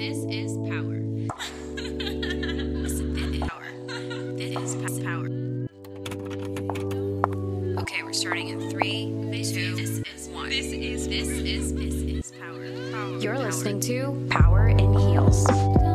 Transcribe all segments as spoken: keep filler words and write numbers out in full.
This is power. This is power. This is power. Okay, we're starting in three, two, this is one. This is this is this is power. Power. You're power. Listening to Power in Heels.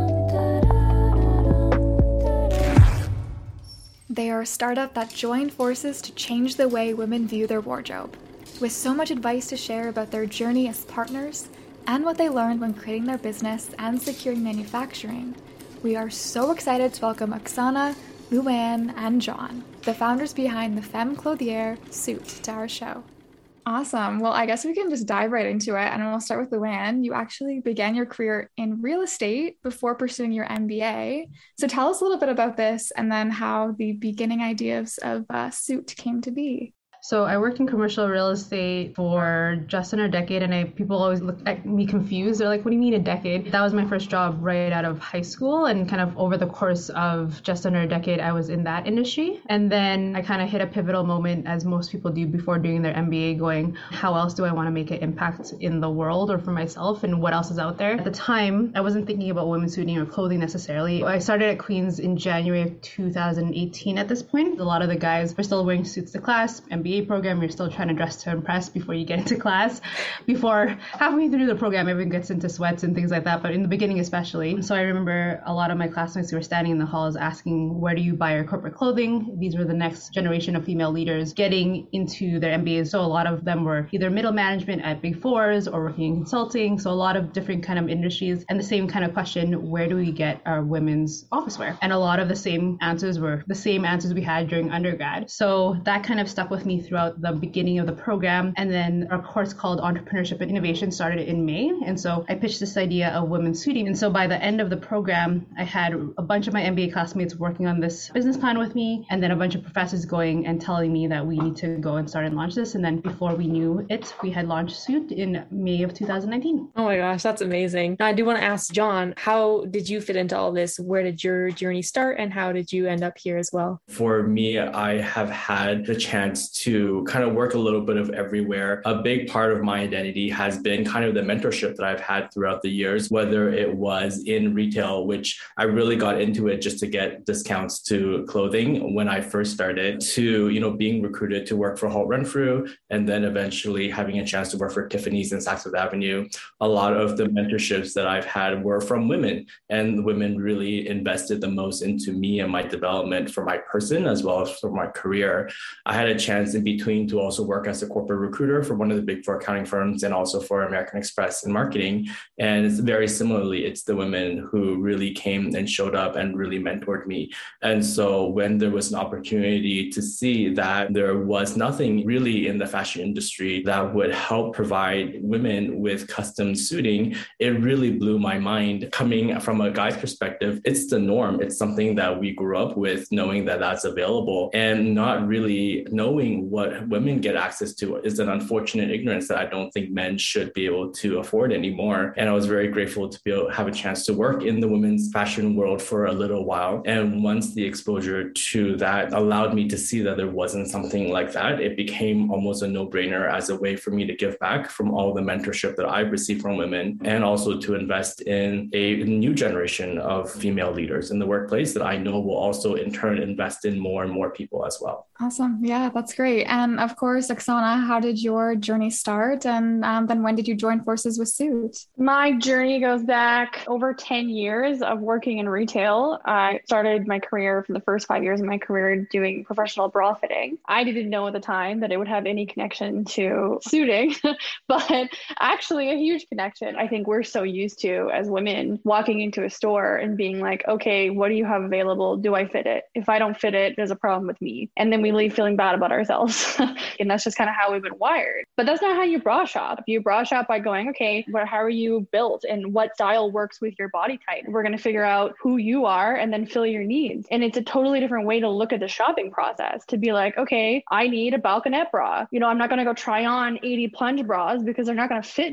They are a startup that joined forces to change the way women view their wardrobe. With so much advice to share about their journey as partners and what they learned when creating their business and securing manufacturing, we are so excited to welcome Oksana, Luann, and John, the founders behind the femme clothier Suit, to our show. Awesome. Well, I guess we can just dive right into it, and we'll start with Luann. You actually began your career in real estate before pursuing your M B A. So tell us a little bit about this and then how the beginning ideas of uh, Suit came to be. So I worked in commercial real estate for just under a decade, and I people always look at me confused. They're like, what do you mean a decade? That was my first job right out of high school, and kind of over the course of just under a decade, I was in that industry. And then I kind of hit a pivotal moment, as most people do before doing their M B A, going, how else do I want to make an impact in the world or for myself, and what else is out there? At the time, I wasn't thinking about women's suiting or clothing necessarily. I started at Queen's in January of two thousand eighteen at this point. A lot of the guys were still wearing suits to class, M B A program, you're still trying to dress to impress before you get into class. Before halfway through the program, everyone gets into sweats and things like that, but in the beginning especially. So I remember a lot of my classmates who were standing in the halls asking, where do you buy your corporate clothing? These were the next generation of female leaders getting into their M B As. So a lot of them were either middle management at Big Fours or working in consulting. So a lot of different kind of industries, and the same kind of question, where do we get our women's office wear? And a lot of the same answers were the same answers we had during undergrad. So that kind of stuck with me throughout the beginning of the program. And then our course called Entrepreneurship and Innovation started in May. And so I pitched this idea of women's suiting. And so by the end of the program, I had a bunch of my M B A classmates working on this business plan with me, and then a bunch of professors going and telling me that we need to go and start and launch this. And then before we knew it, we had launched Suit in May of two thousand nineteen. Oh my gosh, that's amazing. Now I do want to ask John, how did you fit into all this? Where did your journey start, and how did you end up here as well? For me, I have had the chance to kind of work a little bit of everywhere. A big part of my identity has been kind of the mentorship that I've had throughout the years, whether it was in retail, which I really got into it just to get discounts to clothing when I first started, to, you know, being recruited to work for Holt Renfrew, and then eventually having a chance to work for Tiffany's and Saks Fifth Avenue. A lot of the mentorships that I've had were from women, and women really invested the most into me and my development for my person as well as for my career. I had a chance in between to also work as a corporate recruiter for one of the big four accounting firms, and also for American Express in marketing. And it's very similarly, it's the women who really came and showed up and really mentored me. And so when there was an opportunity to see that there was nothing really in the fashion industry that would help provide women with custom suiting, it really blew my mind. Coming from a guy's perspective, it's the norm. It's something that we grew up with, knowing that that's available, and not really knowing what women get access to is an unfortunate ignorance that I don't think men should be able to afford anymore. And I was very grateful to be able to have a chance to work in the women's fashion world for a little while. And once the exposure to that allowed me to see that there wasn't something like that, it became almost a no-brainer as a way for me to give back from all the mentorship that I've received from women, and also to invest in a new generation of female leaders in the workplace that I know will also in turn invest in more and more people as well. Awesome. Yeah, that's great. And of course, Oksana, how did your journey start? And um, then when did you join forces with Suit? My journey goes back over ten years of working in retail. I started my career from the first five years of my career doing professional bra fitting. I didn't know at the time that it would have any connection to suiting, but actually a huge connection. I think we're so used to, as women, walking into a store and being like, okay, what do you have available? Do I fit it? If I don't fit it, there's a problem with me. And then we leave feeling bad about ourselves. And that's just kind of how we've been wired. But that's not how you bra shop. You bra shop by going, okay, but how are you built and what style works with your body type? We're going to figure out who you are and then fill your needs. And it's a totally different way to look at the shopping process, to be like, okay, I need a balconette bra. You know, I'm not going to go try on eighty plunge bras because they're not going to fit me.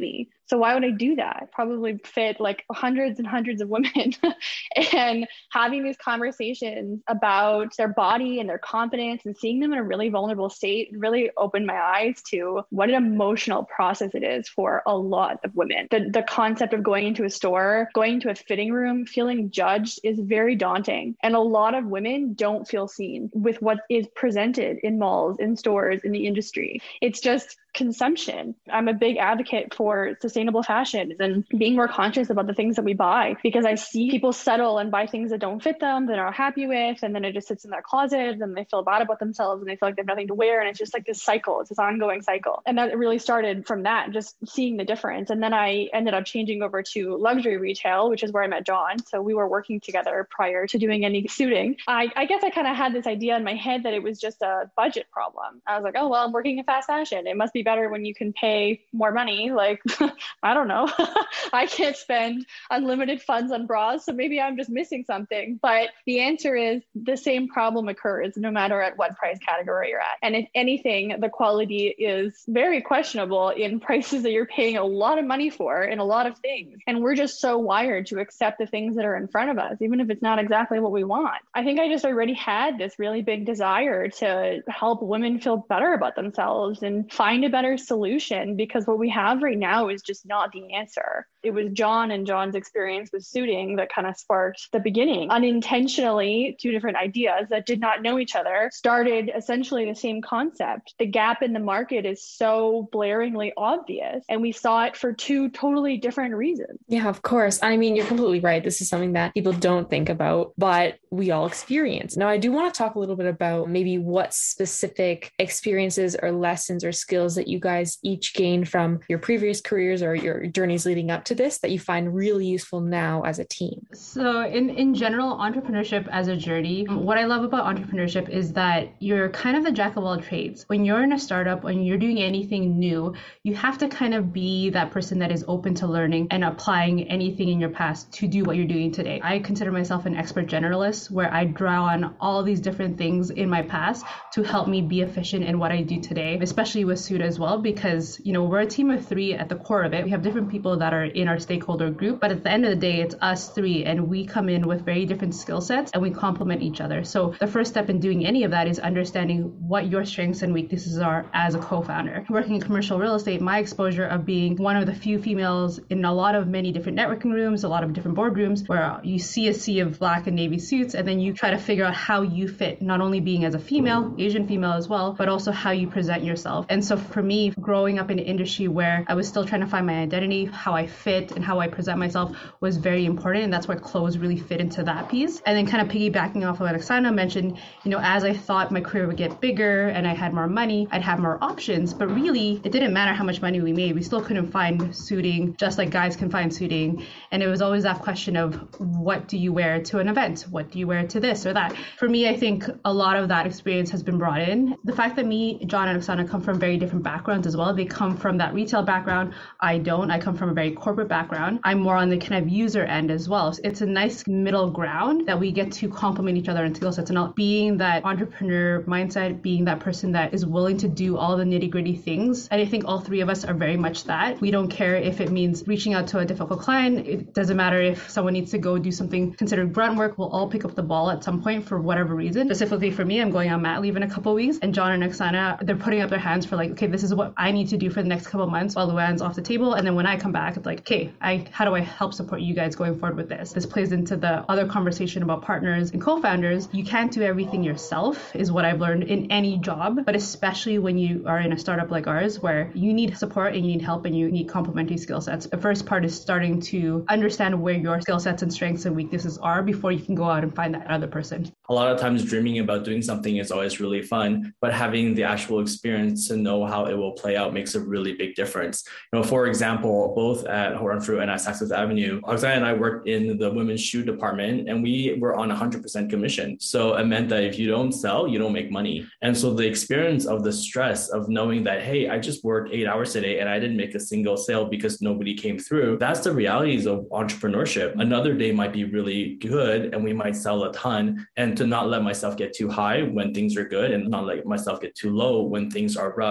So why would I do that? Probably fit like hundreds and hundreds of women. And having these conversations about their body and their confidence and seeing them in a really vulnerable state really opened my eyes to what an emotional process it is for a lot of women. The, the concept of going into a store, going to a fitting room, feeling judged is very daunting. And a lot of women don't feel seen with what is presented in malls, in stores, in the industry. It's just consumption. I'm a big advocate for sustainable fashion and being more conscious about the things that we buy, because I see people settle and buy things that don't fit them, that they're not happy with, and then it just sits in their closet and they feel bad about themselves and they feel like they have nothing to wear. And it's just like this cycle. It's this ongoing cycle. And that really started from that, just seeing the difference. And then I ended up changing over to luxury retail, which is where I met John. So we were working together prior to doing any suiting. I, I guess I kind of had this idea in my head that it was just a budget problem. I was like, oh, well, I'm working in fast fashion. It must be better when you can pay more money. Like, I don't know. I can't spend unlimited funds on bras, so maybe I'm just missing something. But the answer is the same problem occurs no matter at what price category you're at. And if anything, the quality is very questionable in prices that you're paying a lot of money for in a lot of things. And we're just so wired to accept the things that are in front of us, even if it's not exactly what we want. I think I just already had this really big desire to help women feel better about themselves and find a better solution, because what we have right now is just not the answer. It was John and John's experience with suiting that kind of sparked the beginning. Unintentionally, two different ideas that did not know each other started essentially the same concept. The gap in the market is so blaringly obvious, and we saw it for two totally different reasons. Yeah, of course. I mean, you're completely right. This is something that people don't think about, but we all experience. Now, I do want to talk a little bit about maybe what specific experiences or lessons or skills that you guys each gained from your previous careers or your journeys leading up to this that you find really useful now as a team. So in, in general, entrepreneurship as a journey, what I love about entrepreneurship is that you're kind of the jack of all trades. When you're in a startup, when you're doing anything new, you have to kind of be that person that is open to learning and applying anything in your past to do what you're doing today. I consider myself an expert generalist, where I draw on all these different things in my past to help me be efficient in what I do today, especially with Suda as well, because, you know, we're a team of three at the core of it. We have different people that are in our stakeholder group, but at the end of the day, it's us three, and we come in with very different skill sets and we complement each other. So the first step in doing any of that is understanding what your strengths and weaknesses are as a co-founder. Working in commercial real estate, my exposure of being one of the few females in a lot of many different networking rooms, a lot of different boardrooms, where you see a sea of black and navy suits, and then you try to figure out how you fit, not only being as a female, Asian female as well, but also how you present yourself. And so for me, growing up in an industry where I was still trying to find my identity, how I fit and how I present myself was very important. And that's where clothes really fit into that piece. And then kind of piggybacking off of what Oksana mentioned, you know, as I thought my career would get bigger and I had more money, I'd have more options. But really, it didn't matter how much money we made. We still couldn't find suiting, just like guys can find suiting. And it was always that question of, what do you wear to an event? What do you wear to this or that? For me, I think a lot of that experience has been brought in. The fact that me, John, and Oksana come from very different backgrounds as well. They come from that retail background. I don't. I come from a very corporate background. I'm more on the kind of user end as well. So it's a nice middle ground that we get to complement each other in skill sets, and not being that entrepreneur mindset, being that person that is willing to do all the nitty gritty things. And I think all three of us are very much that. We don't care if it means reaching out to a difficult client. It doesn't matter if someone needs to go do something considered grunt work. We'll all pick up the ball at some point for whatever reason. Specifically for me, I'm going on mat leave in a couple of weeks, and John and Oksana, they're putting up their hands for like, okay, this is what I need to do for the next couple of months while Luann's off the table. And then when I come back, it's like, okay, I how do I help support you guys going forward with this? This plays into the other conversation about partners and co-founders. You can't do everything yourself, is what I've learned in any job, but especially when you are in a startup like ours, where you need support and you need help and you need complementary skill sets. The first part is starting to understand where your skill sets and strengths and weaknesses are before you can go out and find that other person. A lot of times dreaming about doing something is always really fun, but having the actual experience to know how it will play out makes a really big difference. You know, for example, both at Horan Fruit and at Saks Fifth Avenue, Oksana and I worked in the women's shoe department, and we were on one hundred percent commission. So it meant that if you don't sell, you don't make money. And so the experience of the stress of knowing that, hey, I just worked eight hours today and I didn't make a single sale because nobody came through. That's the realities of entrepreneurship. Another day might be really good and we might sell a ton, and to not let myself get too high when things are good and not let myself get too low when things are rough. That's a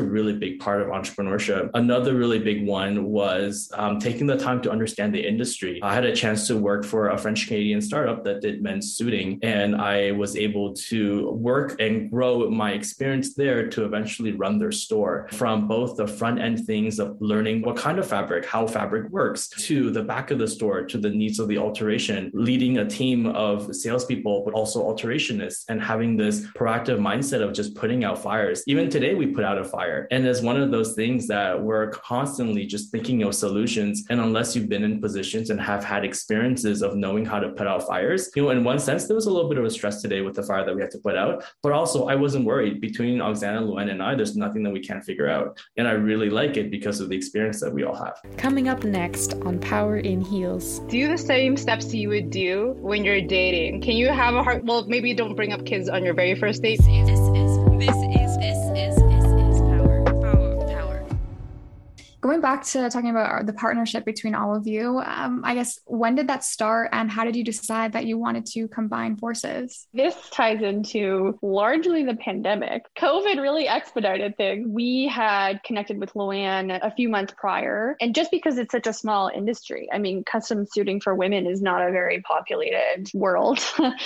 really big part of entrepreneurship. Another really big one was um, taking the time to understand the industry. I had a chance to work for a French Canadian startup that did men's suiting, and I was able to work and grow my experience there to eventually run their store, from both the front end things of learning what kind of fabric, how fabric works, to the back of the store, to the needs of the alteration, leading a team of salespeople, but also alterationists, and having this proactive mindset of just putting out fires. Even today, we put out a fire. And it's one of those things that we're constantly just thinking of solutions. And unless you've been in positions and have had experiences of knowing how to put out fires, you know, in one sense, there was a little bit of a stress today with the fire that we had to put out. But also, I wasn't worried. Between Oksana, Luann, and I, there's nothing that we can't figure out. And I really like it because of the experience that we all have. Coming up next on Power in Heels. Do the same steps you would do when you're dating. Can you have a heart? Well, maybe don't bring up kids on your very first date. This is, this is, this is, this is, this is power, power, power. Going back to talking about our- the partnership between all of you, um, I guess, when did that start and how did you decide that you wanted to combine forces? This ties into largely the pandemic. COVID really expedited things. We had connected with Luann a few months prior, and just because it's such a small industry, I mean, custom suiting for women is not a very populated world.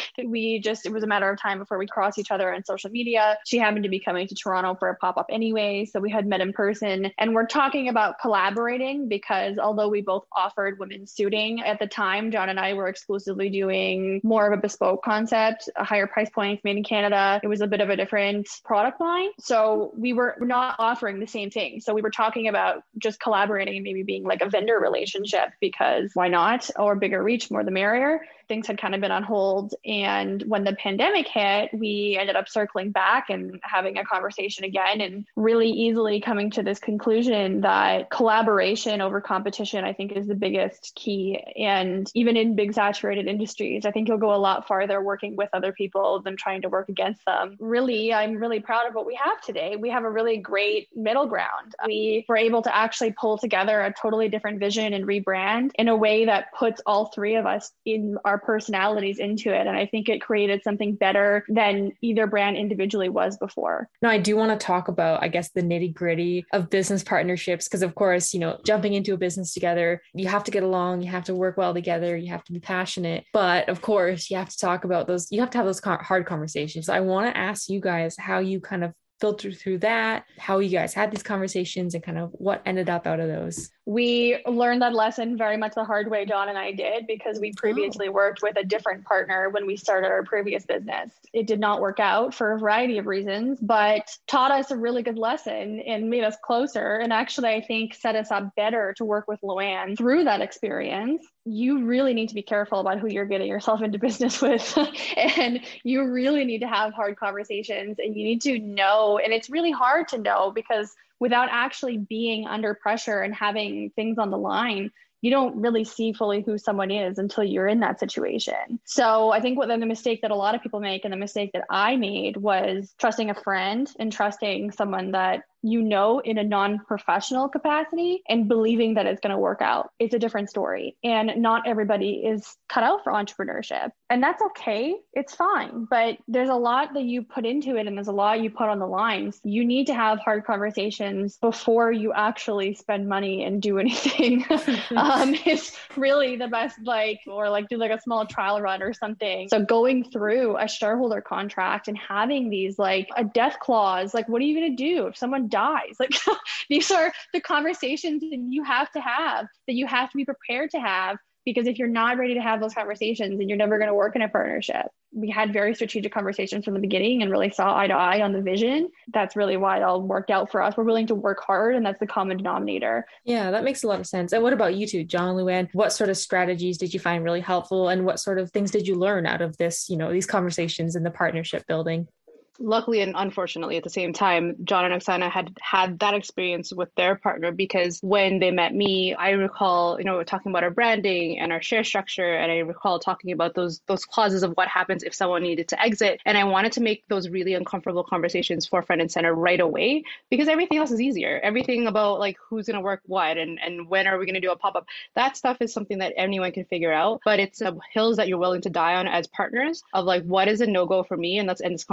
we just, it was a matter of time before we crossed each other on social media. She happened to be coming to Toronto for a pop-up anyway, so we had met in person, and we're talking about collaborating because although we both offered women's suiting at the time, John and I were exclusively doing more of a bespoke concept, a higher price point, made in Canada. It was a bit of a different product line. So we were not offering the same thing. So we were talking about just collaborating and maybe being like a vendor relationship, because why not? Or bigger reach, more the merrier. Things had kind of been on hold. And when the pandemic hit, we ended up circling back and having a conversation again, and really easily coming to this conclusion that collaboration over competition, I think, is the biggest key. And even in big saturated industries, I think you'll go a lot farther working with other people than trying to work against them. Really, I'm really proud of what we have today. We have a really great middle ground. We were able to actually pull together a totally different vision and rebrand in a way that puts all three of us in our personalities into it. And I think it created something better than either brand individually was before. Now, I do want to talk about, I guess, the nitty gritty of business partnerships, because of course, you know, jumping into a business together, you have to get along, you have to work well together, you have to be passionate. But of course, you have to talk about those, you have to have those hard conversations. So I want to ask you guys how you kind of filter through that, how you guys had these conversations and kind of what ended up out of those. We learned that lesson very much the hard way, John and I did, because we previously oh. worked with a different partner when we started our previous business. It did not work out for a variety of reasons, but taught us a really good lesson and made us closer. And actually, I think set us up better to work with Luann through that experience. You really need to be careful about who you're getting yourself into business with. And you really need to have hard conversations, and you need to know, and it's really hard to know because without actually being under pressure and having things on the line, you don't really see fully who someone is until you're in that situation. So I think what the mistake that a lot of people make, and the mistake that I made, was trusting a friend and trusting someone that you know in a non-professional capacity and believing that it's going to work out. It's a different story. And not everybody is cut out for entrepreneurship. And that's okay. It's fine. But there's a lot that you put into it, and there's a lot you put on the lines. You need to have hard conversations before you actually spend money and do anything. um, it's really the best, like, or like do like a small trial run or something. So going through a shareholder contract and having these like a death clause, like what are you going to do if someone dies? Like these are the conversations that you have to have, that you have to be prepared to have, because if you're not ready to have those conversations, then you're never going to work in a partnership. We had very strategic conversations from the beginning and really saw eye to eye on the vision. That's really why it all worked out for us. We're willing to work hard, and that's the common denominator. Yeah, that makes a lot of sense. And what about you two, John, Luann? What sort of strategies did you find really helpful, and what sort of things did you learn out of this, you know, these conversations and the partnership building? Luckily and unfortunately at the same time, John and Oksana had had that experience with their partner, because when they met me, I recall, you know, talking about our branding and our share structure. And I recall talking about those those clauses of what happens if someone needed to exit. And I wanted to make those really uncomfortable conversations forefront and center right away, because everything else is easier. Everything about like who's going to work what and, and when are we going to do a pop-up, that stuff is something that anyone can figure out. But it's uh, hills that you're willing to die on as partners of like, what is a no-go for me? And let's end this conversation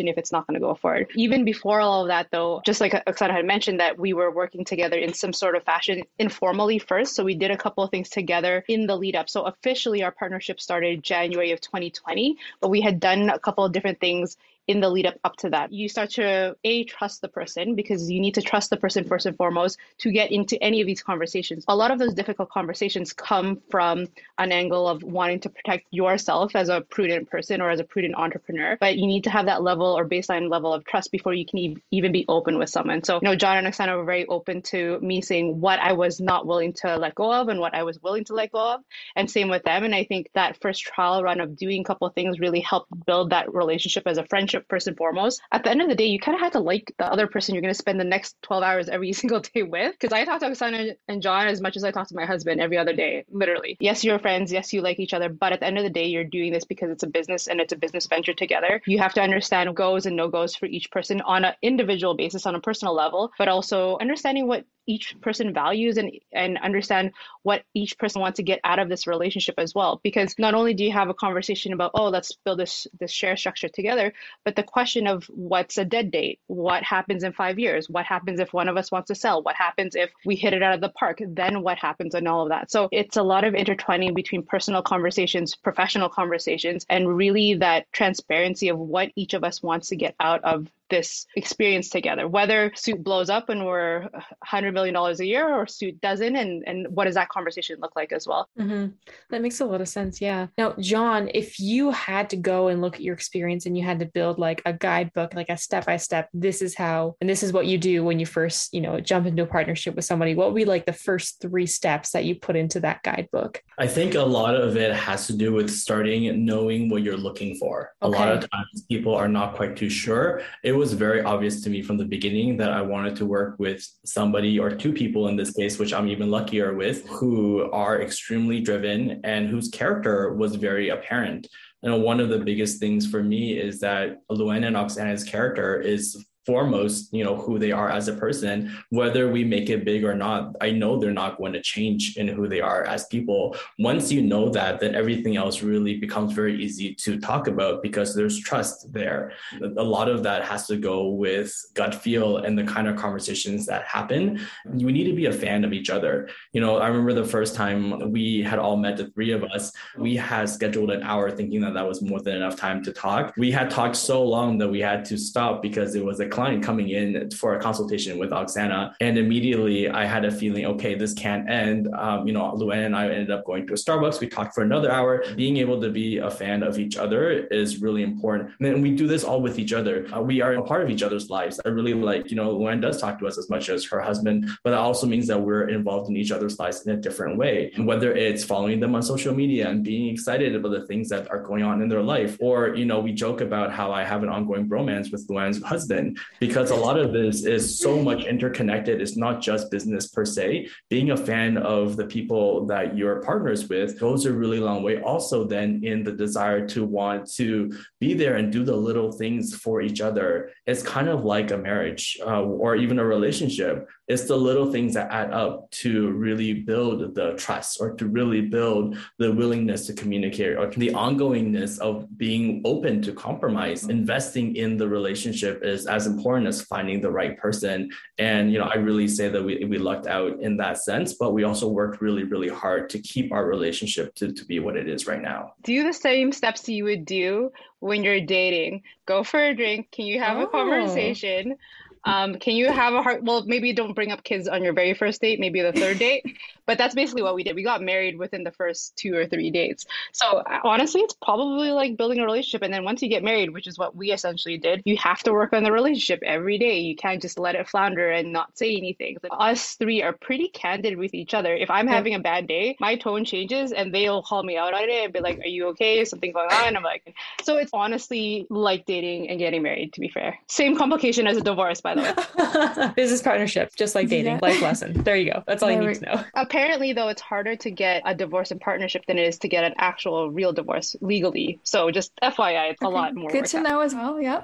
if it's not going to go forward. Even before all of that, though, just like Oksana had mentioned, that we were working together in some sort of fashion informally first. So we did a couple of things together in the lead up. So officially our partnership started January of twenty twenty, but we had done a couple of different things in the lead up up to that. You start to A, trust the person, because you need to trust the person first and foremost to get into any of these conversations. A lot of those difficult conversations come from an angle of wanting to protect yourself as a prudent person or as a prudent entrepreneur, but you need to have that level or baseline level of trust before you can e- even be open with someone. So, you know, John and Oksana were very open to me saying what I was not willing to let go of and what I was willing to let go of, and same with them. And I think that first trial run of doing a couple of things really helped build that relationship as a friendship first and foremost. At the end of the day, you kind of have to like the other person you're going to spend the next twelve hours every single day with. Because I talk to Oksana and John as much as I talk to my husband every other day, literally. Yes, you're friends. Yes, you like each other. But at the end of the day, you're doing this because it's a business and it's a business venture together. You have to understand goes and no-goes for each person on an individual basis, on a personal level, but also understanding what each person values and, and understand what each person wants to get out of this relationship as well. Because not only do you have a conversation about, oh, let's build this, this share structure together, but the question of what's a dead date? What happens in five years? What happens if one of us wants to sell? What happens if we hit it out of the park? Then what happens and all of that? So it's a lot of intertwining between personal conversations, professional conversations, and really that transparency of what each of us wants to get out of this experience together, whether Suit blows up and we're one hundred million dollars a year or Suit doesn't, and, and what does that conversation look like as well? Mm-hmm. That makes a lot of sense. Yeah. Now, John, if you had to go and look at your experience and you had to build like a guidebook, like a step-by-step, this is how, and this is what you do when you first, you know, jump into a partnership with somebody, what would be like the first three steps that you put into that guidebook? I think a lot of it has to do with starting knowing what you're looking for. Okay. A lot of times people are not quite too sure. It was very obvious to me from the beginning that I wanted to work with somebody or two people in this case, which I'm even luckier with, who are extremely driven and whose character was very apparent. You know, one of the biggest things for me is that Luann and Oksana's character is foremost, you know, who they are as a person, whether we make it big or not. I know they're not going to change in who they are as people. Once you know that, then everything else really becomes very easy to talk about because there's trust there. A lot of that has to go with gut feel and the kind of conversations that happen. We need to be a fan of each other. You know, I remember the first time we had all met, the three of us, we had scheduled an hour thinking that that was more than enough time to talk. We had talked so long that we had to stop because it was a client coming in for a consultation with Oksana. And immediately I had a feeling, okay, this can't end. Um, you know, Luann and I ended up going to a Starbucks. We talked for another hour. Being able to be a fan of each other is really important. And then we do this all with each other. Uh, we are a part of each other's lives. I really like, you know, Luann does talk to us as much as her husband, but that also means that we're involved in each other's lives in a different way. And whether it's following them on social media and being excited about the things that are going on in their life, or, you know, we joke about how I have an ongoing bromance with Luann's husband, because a lot of this is so much interconnected. It's not just business per se. Being a fan of the people that you're partners with goes a really long way. Also then in the desire to want to be there and do the little things for each other. It's kind of like a marriage uh, or even a relationship. It's the little things that add up to really build the trust or to really build the willingness to communicate or the ongoingness of being open to compromise. Investing in the relationship is as important as finding the right person. And, you know, I really say that we, we lucked out in that sense, but we also worked really, really hard to keep our relationship to, to be what it is right now. Do the same steps you would do when you're dating. Go for a drink. Can you have oh. a conversation? Um, can you have a heart? Well, maybe don't bring up kids on your very first date, maybe the third date, but that's basically what we did. We got married within the first two or three dates. So honestly, it's probably like building a relationship. And then once you get married, which is what we essentially did, you have to work on the relationship every day. You can't just let it flounder and not say anything. Like, us three are pretty candid with each other. If I'm having a bad day, my tone changes and they'll call me out on it and be like, are you okay? Something going on? I'm like, so it's honestly like dating and getting married, to be fair. Same complication as a divorce, by the way. Business partnership, just like dating, yeah. Life lesson. There you go. That's all there you need to know. Apparently, though, it's harder to get a divorce in partnership than it is to get an actual real divorce legally. So just F Y I, it's okay. A lot more. Good to out. know as well. Yep.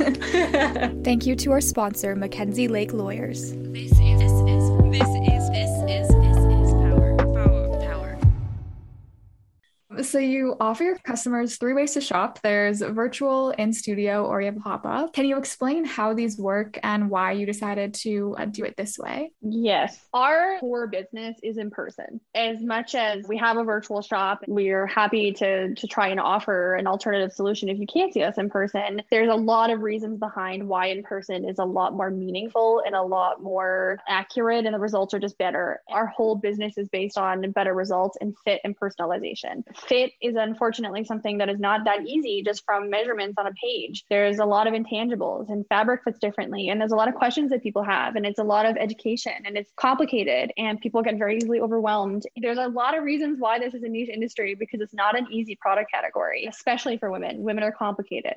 Thank you to our sponsor, Mackenzie Lake Lawyers. This is this is this is this is this is power power power. So you offer your customers three ways to shop. There's virtual, in studio, or you have pop-up. Can you explain how these work and why you decided to uh, do it this way? Yes. Our core business is in person. As much as we have a virtual shop, we're happy to, to try and offer an alternative solution if you can't see us in person. There's a lot of reasons behind why in person is a lot more meaningful and a lot more accurate, and the results are just better. Our whole business is based on better results and fit and personalization. Fit is unfortunately something that is not that easy just from measurements on a page. There's a lot of intangibles, and fabric fits differently, and there's a lot of questions that people have, and it's a lot of education, and it's complicated, and people get very easily overwhelmed. There's a lot of reasons why this is a niche industry, because it's not an easy product category, especially for women. Women are complicated.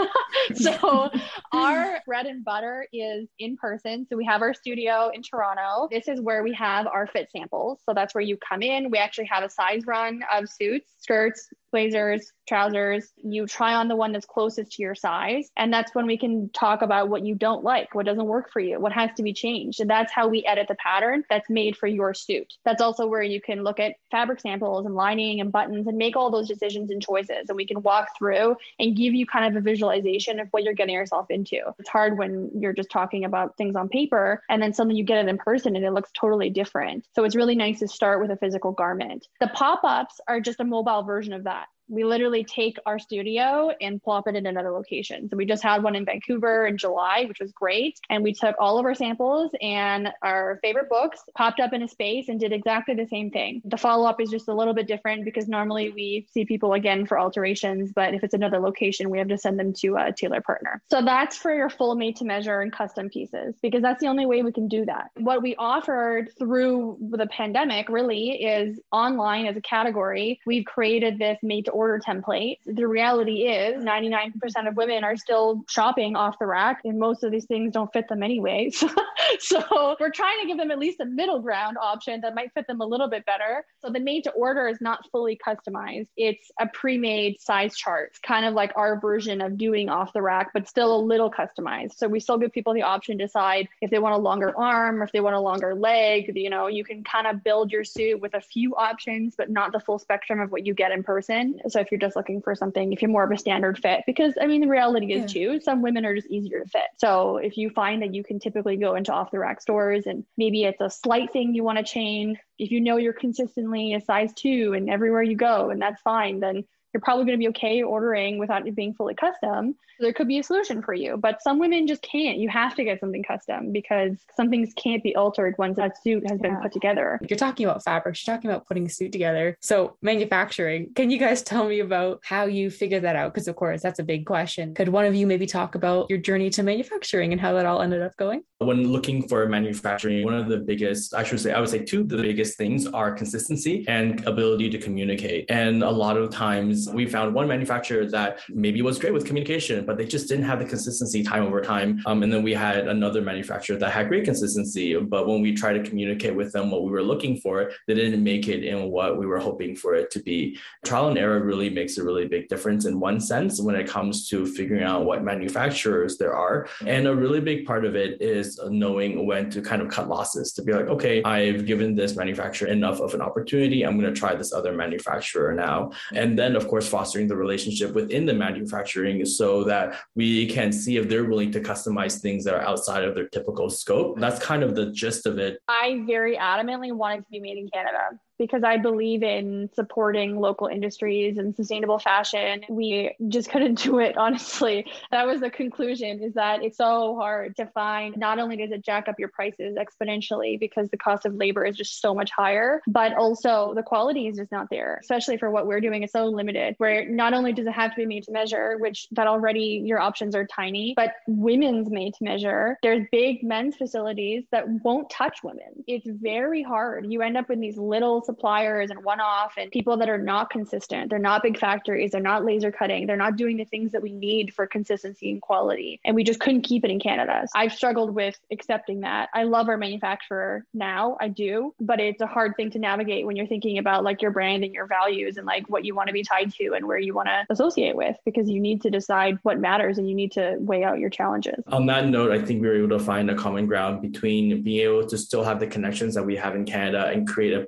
So our bread and butter is in person. So we have our studio in Toronto. This is where we have our fit samples. So that's where you come in. We actually have a size run of suits, skirts, blazers, trousers. You try on the one that's closest to your size. And that's when we can talk about what you don't like, what doesn't work for you, what has to be changed. And that's how we edit the pattern that's made for your suit. That's also where you can look at fabric samples and lining and buttons and make all those decisions and choices. And we can walk through and give you kind of a visualization of what you're getting yourself into. It's hard when you're just talking about things on paper and then suddenly you get it in person and it looks totally different. So it's really nice to start with a physical garment. The pop-ups are just a mobile version of that. We literally take our studio and plop it in another location. So we just had one in Vancouver in July, which was great. And we took all of our samples and our favorite books, popped up in a space and did exactly the same thing. The follow-up is just a little bit different because normally we see people again for alterations, but if it's another location, we have to send them to a tailor partner. So that's for your full made to measure and custom pieces, because that's the only way we can do that. What we offered through the pandemic really is online as a category. We've created this made to order template. The reality is ninety-nine percent of women are still shopping off the rack, and most of these things don't fit them anyways. So we're trying to give them at least a middle ground option that might fit them a little bit better. So the made to order is not fully customized. It's a pre-made size chart. It's kind of like our version of doing off the rack, but still a little customized. So we still give people the option to decide if they want a longer arm or if they want a longer leg. You know, you can kind of build your suit with a few options, but not the full spectrum of what you get in person. So if you're just looking for something, if you're more of a standard fit, because I mean, the reality is yeah. too, some women are just easier to fit. So if you find that you can typically go into off the rack stores and maybe it's a slight thing you want to change, if you know you're consistently a size two and everywhere you go, and that's fine, then you're probably going to be okay ordering without it being fully custom. There could be a solution for you, but some women just can't. You have to get something custom because some things can't be altered once that suit has been yeah. put together. You're talking about fabrics, you're talking about putting a suit together. So manufacturing, can you guys tell me about how you figured that out? Because of course, that's a big question. Could one of you maybe talk about your journey to manufacturing and how that all ended up going? When looking for manufacturing, one of the biggest, I should say, I would say two of the biggest things are consistency and ability to communicate. And a lot of times we found one manufacturer that maybe was great with communication, but they just didn't have the consistency time over time. Um, and then we had another manufacturer that had great consistency, but when we tried to communicate with them what we were looking for, they didn't make it in what we were hoping for it to be. Trial and error really makes a really big difference in one sense when it comes to figuring out what manufacturers there are. And a really big part of it is knowing when to kind of cut losses, to be like, okay, I've given this manufacturer enough of an opportunity. I'm going to try this other manufacturer now. And then, of course, fostering the relationship within the manufacturing so that we can see if they're willing to customize things that are outside of their typical scope. That's kind of the gist of it. I very adamantly want it to be made in Canada, because I believe in supporting local industries and sustainable fashion. We just couldn't do it, honestly. That was the conclusion, is that it's so hard to find. Not only does it jack up your prices exponentially because the cost of labor is just so much higher, but also the quality is just not there, especially for what we're doing. It's so limited, where not only does it have to be made to measure, which that already your options are tiny, but women's made to measure. There's big men's facilities that won't touch women. It's very hard. You end up with these little suppliers and one-off and people that are not consistent. They're not big factories. They're not laser cutting. They're not doing the things that we need for consistency and quality. And we just couldn't keep it in Canada. I've struggled with accepting that. I love our manufacturer now. I do, but it's a hard thing to navigate when you're thinking about like your brand and your values and like what you want to be tied to and where you want to associate with, because you need to decide what matters and you need to weigh out your challenges. On that note, I think we were able to find a common ground between being able to still have the connections that we have in Canada and create a bespoke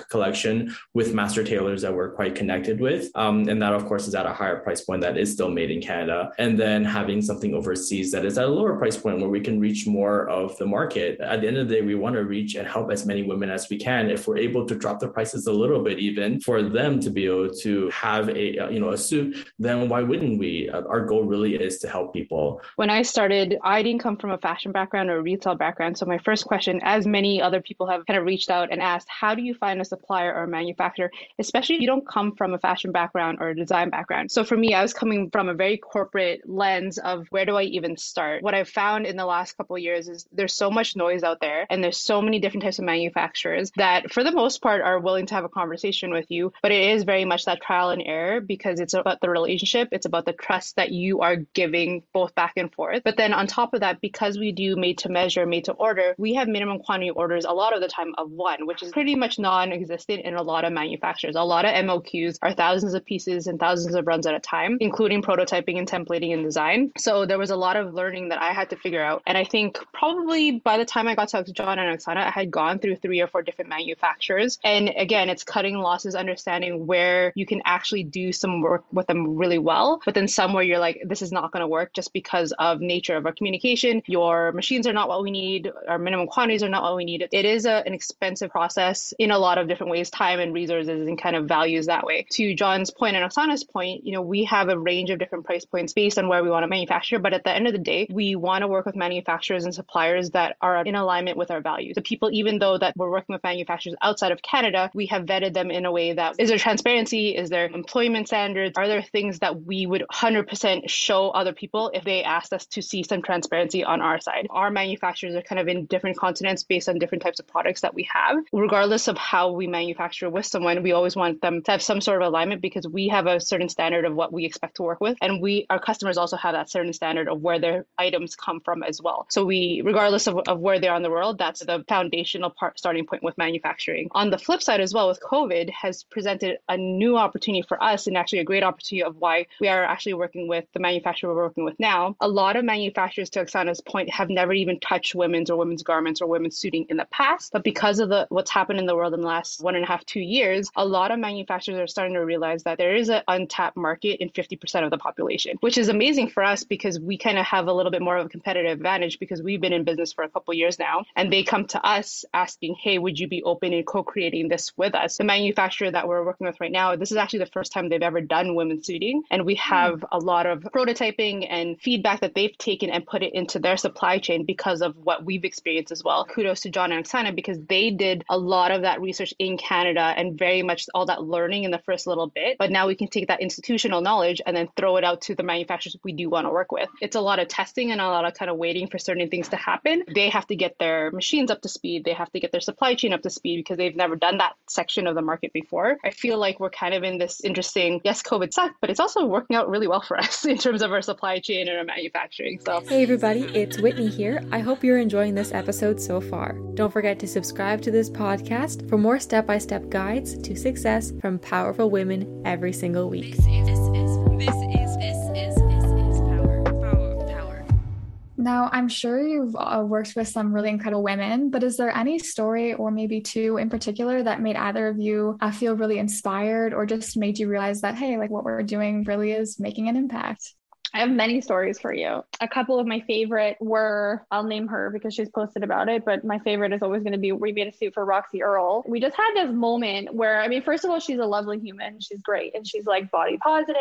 collection with master tailors that we're quite connected with. Um, and that, of course, is at a higher price point that is still made in Canada. And then having something overseas that is at a lower price point where we can reach more of the market. At the end of the day, we want to reach and help as many women as we can. If we're able to drop the prices a little bit, even for them to be able to have a, you know, a suit, then why wouldn't we? Our goal really is to help people. When I started, I didn't come from a fashion background or a retail background. So my first question, as many other people have kind of reached out and asked, how do you find a supplier or a manufacturer, especially if you don't come from a fashion background or a design background? So for me, I was coming from a very corporate lens of where do I even start? What I've found in the last couple of years is there's so much noise out there and there's so many different types of manufacturers that for the most part are willing to have a conversation with you. But it is very much that trial and error because it's about the relationship. It's about the trust that you are giving both back and forth. But then on top of that, because we do made to measure, made to order, we have minimum quantity orders a lot of the time of one, which is pretty much non-existent in a lot of manufacturers. A lot of M O Qs are thousands of pieces and thousands of runs at a time, including prototyping and templating and design. So there was a lot of learning that I had to figure out. And I think probably by the time I got to John and Oksana, I had gone through three or four different manufacturers. And again, it's cutting losses, understanding where you can actually do some work with them really well, but then somewhere you're like, this is not going to work just because of nature of our communication. Your machines are not what we need. Our minimum quantities are not what we need. It is a, an expensive process in a lot of different ways, time and resources and kind of values that way. To John's point and Oksana's point, you know, we have a range of different price points based on where we want to manufacture. But at the end of the day, we want to work with manufacturers and suppliers that are in alignment with our values. The people, even though that we're working with manufacturers outside of Canada, we have vetted them in a way that is there transparency? Is there employment standards? Are there things that we would one hundred percent show other people if they asked us to see some transparency on our side? Our manufacturers are kind of in different continents based on different types of products that we have. Regardless of how we manufacture with someone, we always want them to have some sort of alignment because we have a certain standard of what we expect to work with. And we, our customers also have that certain standard of where their items come from as well. So we, regardless of, of where they are in the world, that's the foundational part, starting point with manufacturing. On the flip side as well, with COVID has presented a new opportunity for us and actually a great opportunity of why we are actually working with the manufacturer we're working with now. A lot of manufacturers, to Oksana's point, have never even touched women's or women's garments or women's suiting in the past. But because of the what's happened in the world in the last one and a half, two years, a lot of manufacturers are starting to realize that there is an untapped market in fifty percent of the population, which is amazing for us because we kind of have a little bit more of a competitive advantage because we've been in business for a couple of years now. And they come to us asking, hey, would you be open in co-creating this with us? The manufacturer that we're working with right now, this is actually the first time they've ever done women's suiting. And we have a lot of prototyping and feedback that they've taken and put it into their supply chain because of what we've experienced as well. Kudos to John and Oksana because they did a lot of that research in Canada and very much all that learning in the first little bit. But now we can take that institutional knowledge and then throw it out to the manufacturers we do want to work with. It's a lot of testing and a lot of kind of waiting for certain things to happen. They have to get their machines up to speed. They have to get their supply chain up to speed because they've never done that section of the market before. I feel like we're kind of in this interesting, yes, COVID sucked, but it's also working out really well for us in terms of our supply chain and our manufacturing. So, hey everybody, it's Whitney here. I hope you're enjoying this episode so far. Don't forget to subscribe to this podcast for more step-by-step guides to success from powerful women every single week. This is, this is, this is, this is, this is power, power, power. Now, I'm sure you've uh, worked with some really incredible women, but is there any story or maybe two in particular that made either of you uh, feel really inspired or just made you realize that, hey, like what we're doing really is making an impact? I have many stories for you. A couple of my favorite were, I'll name her because she's posted about it, but my favorite is always going to be, we made a suit for Roxy Earl. We just had this moment where, I mean, first of all, she's a lovely human. She's great. And she's like body positive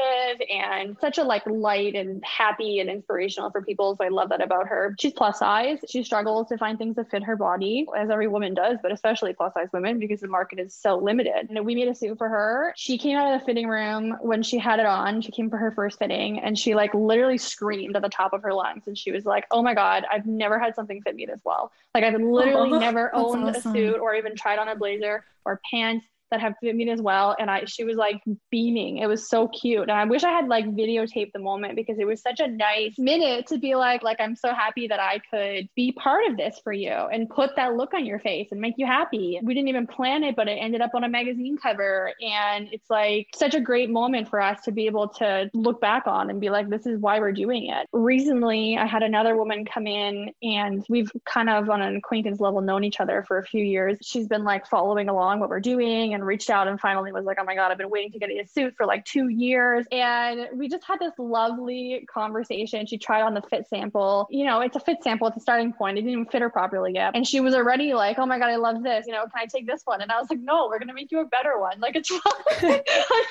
and such a like light and happy and inspirational for people. So I love that about her. She's plus size. She struggles to find things that fit her body, as every woman does, but especially plus size women because the market is so limited. And we made a suit for her. She came out of the fitting room when she had it on. She came for her first fitting and she like literally screamed at the top of her lungs. And she was like, oh my God, I've never had something fit me this well. Like I've literally oh, never owned awesome. a suit or even tried on a blazer or pants that have fit me as well. And I, she was like beaming. It was so cute. And I wish I had like videotaped the moment because it was such a nice minute to be like, like, I'm so happy that I could be part of this for you and put that look on your face and make you happy. We didn't even plan it, but it ended up on a magazine cover. And it's like such a great moment for us to be able to look back on and be like, this is why we're doing it. Recently, I had another woman come in and we've kind of on an acquaintance level known each other for a few years. She's been like following along what we're doing and reached out and finally was like, oh my God, I've been waiting to get a suit for like two years. And we just had this lovely conversation. She tried on the fit sample. You know, it's a fit sample at the starting point. It didn't even fit her properly yet. And she was already like, oh my God, I love this. You know, can I take this one? And I was like, no, we're going to make you a better one. Like, it's fine.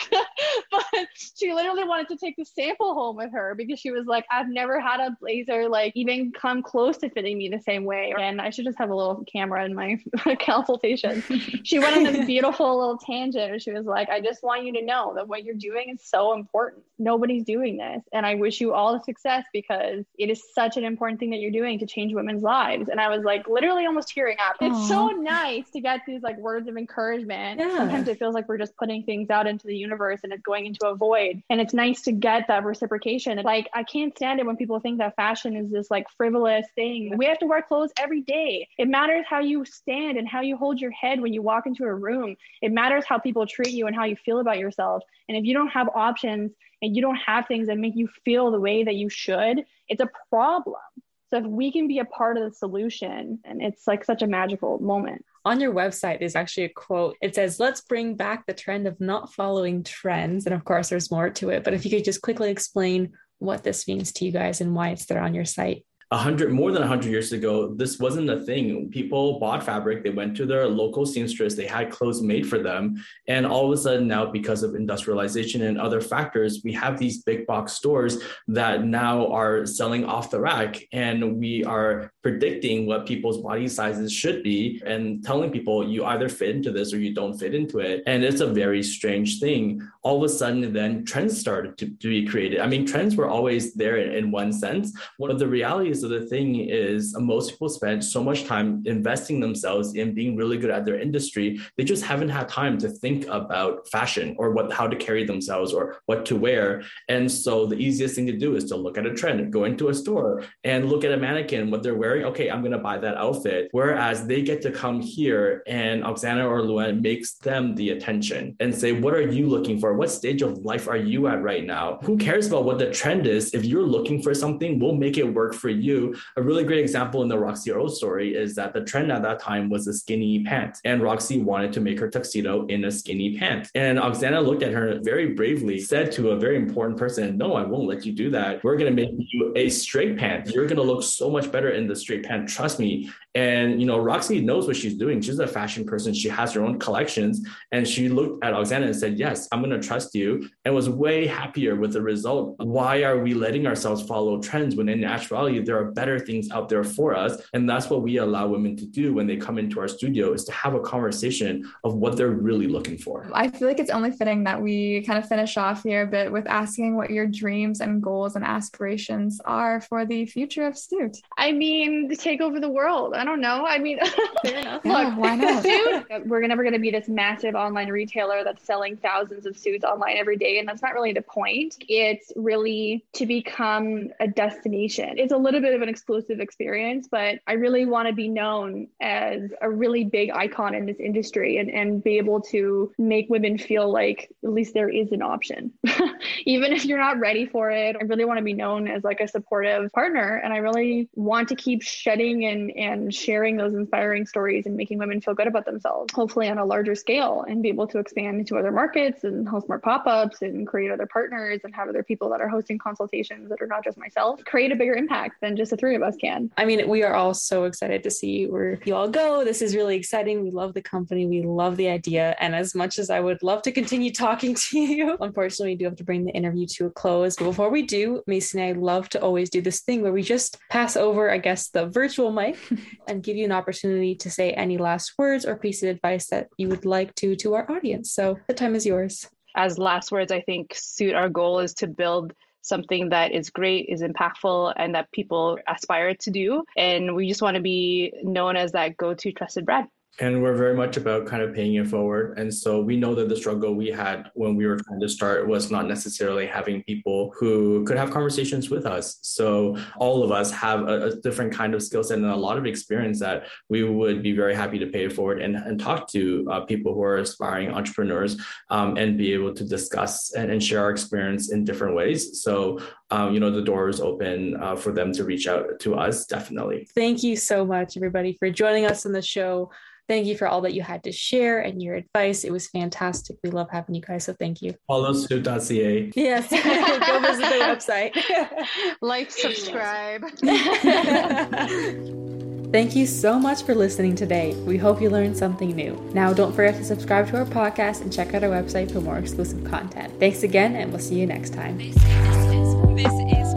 But she literally wanted to take the sample home with her because she was like, I've never had a blazer like even come close to fitting me the same way. And I should just have a little camera in my consultation. She went on this beautiful little tangent. She was like, I just want you to know that what you're doing is so important. Nobody's doing this. And I wish you all the success because it is such an important thing that you're doing to change women's lives. And I was like, literally almost tearing up. Aww. It's so nice to get these like words of encouragement. Yeah. Sometimes it feels like we're just putting things out into the universe and it's going into a void. And it's nice to get that reciprocation. Like, I can't stand it when people think that fashion is this like frivolous thing. We have to wear clothes every day. It matters how you stand and how you hold your head when you walk into a room. It matters how people treat you and how you feel about yourself. And if you don't have options and you don't have things that make you feel the way that you should, it's a problem. So if we can be a part of the solution, and it's like such a magical moment. On your website, there's actually a quote. It says, let's bring back the trend of not following trends. And of course, there's more to it. But if you could just quickly explain what this means to you guys and why it's there on your site. A hundred, more than a hundred years ago, this wasn't a thing. People bought fabric. They went to their local seamstress. They had clothes made for them. And all of a sudden now, because of industrialization and other factors, we have these big box stores that now are selling off the rack. And we are predicting what people's body sizes should be and telling people you either fit into this or you don't fit into it. And it's a very strange thing. All of a sudden, then trends started to, to be created. I mean, trends were always there in, in one sense. One of the realities of the thing is most people spend so much time investing themselves in being really good at their industry. They just haven't had time to think about fashion or what, how to carry themselves or what to wear. And so the easiest thing to do is to look at a trend, go into a store and look at a mannequin, what they're wearing. Okay, I'm going to buy that outfit. Whereas they get to come here and Oksana or Luann makes them the attention and say, what are you looking for? What stage of life are you at right now? Who cares about what the trend is? If you're looking for something, we'll make it work for you. A really great example in the Roxy Earl story is that the trend at that time was a skinny pant, and Roxy wanted to make her tuxedo in a skinny pant. And Oksana looked at her very bravely, said to a very important person, no, I won't let you do that. We're going to make you a straight pant. You're going to look so much better in the straight pant. Trust me. And, you know, Roxy knows what she's doing. She's a fashion person. She has her own collections. And she looked at Oksana and said, yes, I'm going to trust you, and was way happier with the result. Why are we letting ourselves follow trends when in actuality, there are better things out there for us? And that's what we allow women to do when they come into our studio, is to have a conversation of what they're really looking for. I feel like it's only fitting that we kind of finish off here a bit with asking what your dreams and goals and aspirations are for the future of Stute. I mean, to take over the world. I don't know. I mean, fair enough. Yeah, look, why not? Stute, we're never going to be this massive online retailer that's selling thousands of suits online every day. And that's not really the point. It's really to become a destination. It's a little bit of an exclusive experience, but I really want to be known as a really big icon in this industry and, and be able to make women feel like at least there is an option. Even if you're not ready for it, I really want to be known as like a supportive partner. And I really want to keep shedding and, and sharing those inspiring stories and making women feel good about themselves, hopefully on a larger scale, and be able to expand into other markets and host more pop-ups and create other partners and have other people that are hosting consultations that are not just myself, create a bigger impact than just the three of us can. I mean, we are all so excited to see where you all go. This is really exciting. We love the company. We love the idea. And as much as I would love to continue talking to you, unfortunately, we do have to bring the interview to a close. But before we do, Macy and I love to always do this thing where we just pass over, I guess, the virtual mic and give you an opportunity to say any last words or piece of advice that you would like to to our audience. So the time is yours. As last words, I think, Stute, our goal is to build something that is great, is impactful, and that people aspire to do. And we just want to be known as that go-to trusted brand. And we're very much about kind of paying it forward. And so we know that the struggle we had when we were trying to start was not necessarily having people who could have conversations with us. So all of us have a, a different kind of skill set and a lot of experience that we would be very happy to pay it forward and, and talk to uh, people who are aspiring entrepreneurs um, and be able to discuss and, and share our experience in different ways. So um, you know, the door is open uh, for them to reach out to us, definitely. Thank you so much, everybody, for joining us on the show. Thank you for all that you had to share and your advice. It was fantastic. We love having you guys. So thank you. follow snoop dot c a. Yes. Go visit the website. Like, subscribe. Thank you so much for listening today. We hope you learned something new. Now, don't forget to subscribe to our podcast and check out our website for more exclusive content. Thanks again, and we'll see you next time. This is, this is